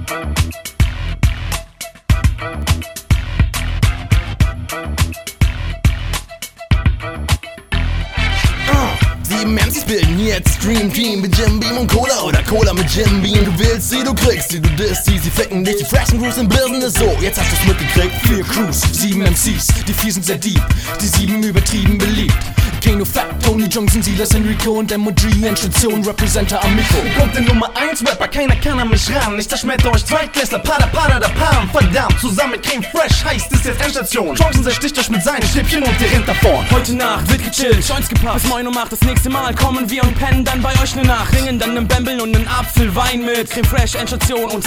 Sieben MCs bilden hier jetzt Stream Team mit Jim Beam und Cola oder Cola mit Jim Beam. Du willst sie, du kriegst sie, du disst sie ficken dich. Die freshen Crews im Business so, jetzt hast du's mitgekriegt. 4 Crews, 7 MCs, die 4 sind sehr deep, die 7 übertrieben beliebt. Kano Fat, Tony Johnson, Silas, Enrico und M.O.G. Endstation, Representer am Mikro. Hier kommt der Nummer 1 Rapper, keiner kann an mich ran. Ich zerschmetter euch Zweitklässler, Pada, da Pam. Verdammt, zusammen mit Creme Fresh heißt es jetzt Endstation. Chancen zersticht euch mit seinen Schnippchen und ihr rennt davon. Heute Nacht wird gechillt, Joints gepasst, bis 9 Uhr macht das nächste Mal kommen wir und pennen dann bei euch ne Nacht. Ringen dann nen Bamble und nen Apfelwein mit Creme Fresh, Endstation und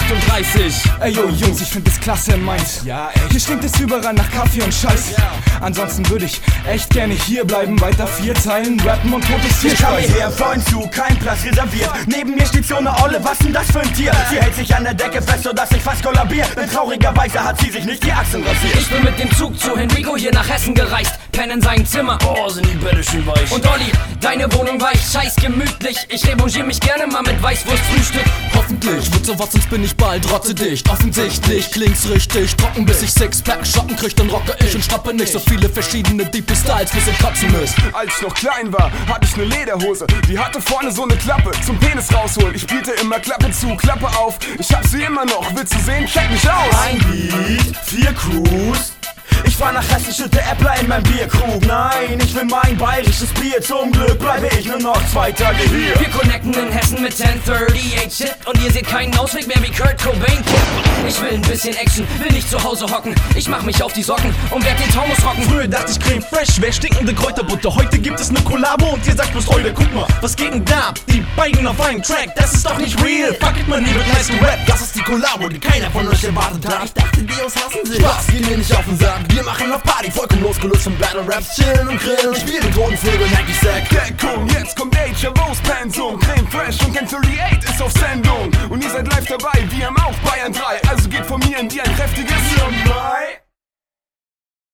10:38. Ey yo Jungs, ich find das klasse in Mainz. Ja, echt. Hier stinkt es überall nach Kaffee und Scheiß. Ansonsten würde ich echt gerne hier bleiben, weiter 4 Zeilen rappen und totes Tier Ich kam speisen. hierher, Freund zu, kein Platz reserviert. Neben mir steht so ne Olle, was denn das für ein Tier? Sie hält sich an der Decke fest, sodass ich fast kollabier. Denn traurigerweise hat sie sich nicht die Achseln rasiert. Ich bin mit dem Zug zu Enrico hier nach Hessen gereist. Penn in seinem Zimmer, oh sind die Bälle schön weich. Und Olli, deine Wohnung weich, scheiß gemütlich. Ich revanchiere mich gerne mal mit Weißwurstfrühstück. Hoffentlich wird sowas, sonst bin ich bald rotzedicht. Offensichtlich klingt's richtig trocken, bis ich Sixpack Schotten krieg, dann rocke ich und schnappe nicht so viele verschiedene Deep Styles, bis ihr kotzen müsst. Als ich noch klein war, hatte ich ne Lederhose. Die hatte vorne so ne Klappe zum Penis rausholen. Ich spielte immer Klappe zu, Klappe auf. Ich hab sie immer noch, willst du sehen? Check mich aus! Ein Beat, 4 Crews. Ich fahr nach Hessen, schütte Äppler in mein Bierkrug. Nein, ich will mein bayerisches Bier. Zum Glück bleibe ich nur noch 2 Tage hier. Wir connecten in Hessen mit 1038 Shit und ihr seht keinen Ausweg mehr wie Kurt Cobain. Ich will ein bisschen Action, will nicht zu Hause hocken. Ich mach mich auf die Socken und werd den Taunus rocken. Früher dachte ich Creme Fresh wär stinkende Kräuterbutter. Heute gibt es ne Kollabo und ihr sagt bloß heute, guck mal, was geht denn da? Die beiden auf einem Track, das ist doch nicht real. Fuck it, man, hier wird nice gerappt. Das ist die Kollabo, die keiner von euch erwartet hat. Ich dachte, die aus hassen sich. Spaß, geh mir nicht auf den Sack. Wir machen auf Party, vollkommen losgelöst von Battle Raps. Chillen und grillen und spielen Totenvögel, Hacky-Sack. Deckung, jetzt kommt HRO's Pensum. Creme Fresh und Ken 38 ist auf Sendung. Und ihr seid live dabei, wir haben auch Bayern 3. Also geht von mir in dir ein kräftiges Mai.